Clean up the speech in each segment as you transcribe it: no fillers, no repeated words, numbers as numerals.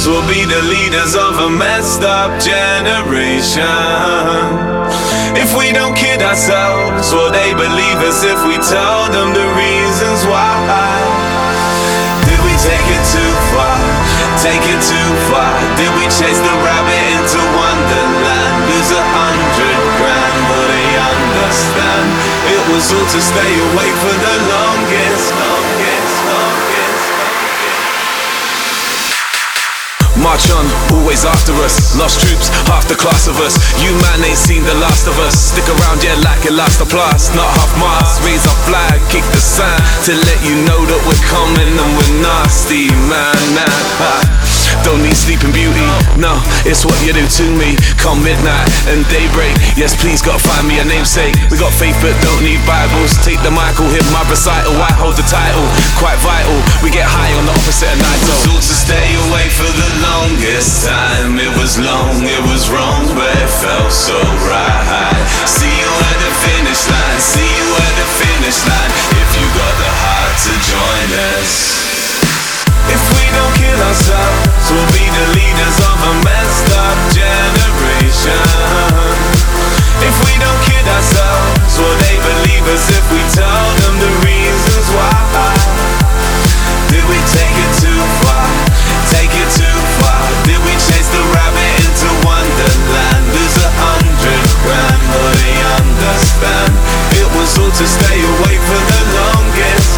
ourselves, we'll be the leaders of a messed up generation. If we don't kid ourselves, will they believe us if we tell them the reasons why? Did we take it too far? Take it too far? Did we chase the rabbit into Wonderland? Lose 100 grand, will they understand? It was all to stay away for the longest. March on, always after us. Lost troops, half the class of us. You man ain't seen the last of us. Stick around, yeah, like it lasts the blast. Not half mast, raise our flag, kick the sign to let you know that we're coming and we're nasty, man. Don't need sleeping beauty, no, it's what you do to me. Come midnight and daybreak, yes please gotta find me a namesake. We got faith but don't need Bibles. Take the mic, hear my recital, I hold the title. Quite vital, we get high on the opposite of night. It was all to stay away for the longest time. It was long, it was wrong, but it felt so right. See you at the finish line, see you at the finish line. If you got the heart to join us. If we don't kill ourselves, we'll be the leaders of a messed up generation. If we don't kid ourselves, will they believe us if we tell them the reasons why? Did we take it too far? Take it too far? Did we chase the rabbit into Wonderland? Lose 100 grand, will they understand? It was all to stay away for the longest.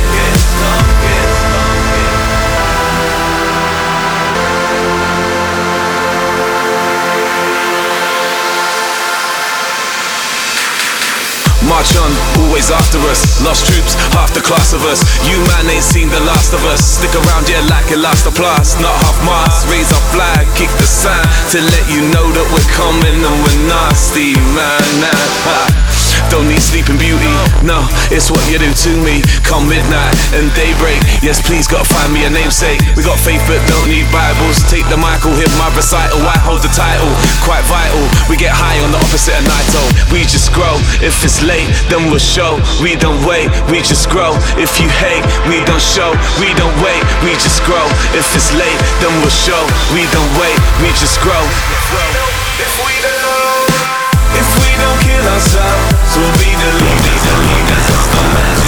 March on, always after us. Lost troops, half the class of us. You man ain't seen the last of us. Stick around, yeah, like it lasts the blast. Not half mast, raise our flag, kick the sign to let you know that we're coming and we're nasty, man. Don't need sleeping beauty, no, it's what you do to me. Come midnight and daybreak, yes please gotta find me a namesake. We got faith but don't need Bibles. Take the mic, hear my recital, I hold the title. Quite vital, we get high on the opposite of night. We just grow, if it's late then we'll show. We don't wait, we just grow. If you hate, we don't show. We don't wait, we just grow. If it's late then we'll show. We don't wait, we just grow. If we don't kill ourselves, we'll be the leaders of the mass.